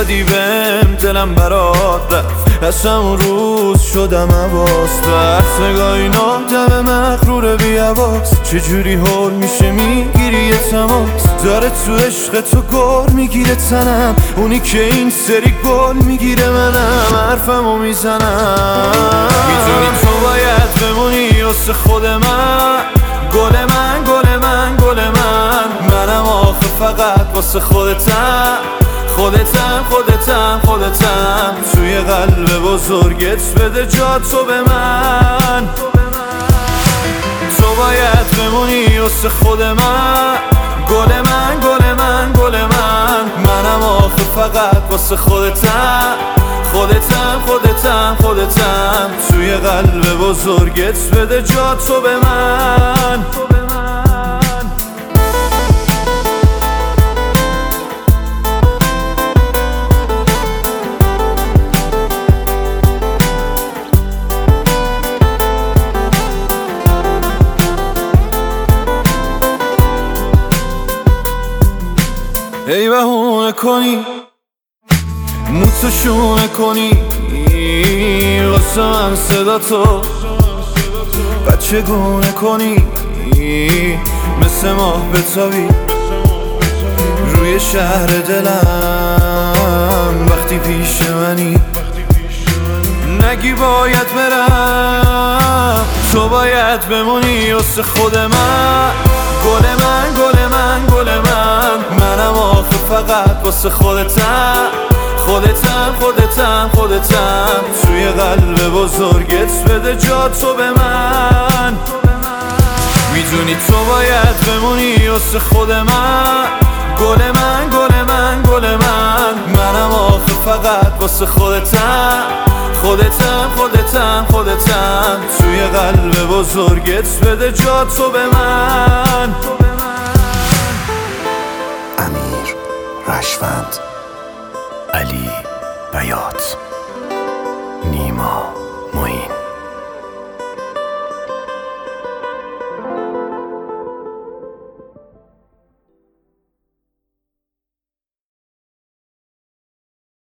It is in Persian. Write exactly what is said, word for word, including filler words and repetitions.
دادی بهم دلم برات رفت، از همون روز شدم حواس ترس نگاه این آدم مغرور بی حواس. چجوری حال میشه میگیری یه تماس، داره تو عشق تو گل میگیره تنم، اونی که این سری گل میگیره منم حرفمو میزنم. میدونی تو باید بمونی واسه خود من، گل من گل من گل من، منم آخه فقط واسه خودتم خودتم خودتم خودتم. توی قلب بزرگت بده جا تو به من، تو باید بمونی واسه خود من، گل من گل من گل من، منم آخه فقط واسه خودتم خودتم خودتم خودتم. توی قلب بزرگت بده جا تو به من. ای بهونه کنی موتو شونه کنی واسه من صدا تو بچه گونه کنی، مثل ماه بتابی روی شهر دلم وقتی پیش منی. نگی باید برم، تو باید بمونی واسه خود من، گل من گل من گل من، منم آخه فقط واسه خودتم خودتم خودتم خودتم. توی قلب بزرگت بده جا تو به من. میدونی تو باید بمونی واسه خود من، گل من گل من گل من، منم آخه فقط واسه خودتم خودتم خودتم خودتم. توی قلب بزرگت بده جا تو به من. امیر رشوند، علی بیات، نیما.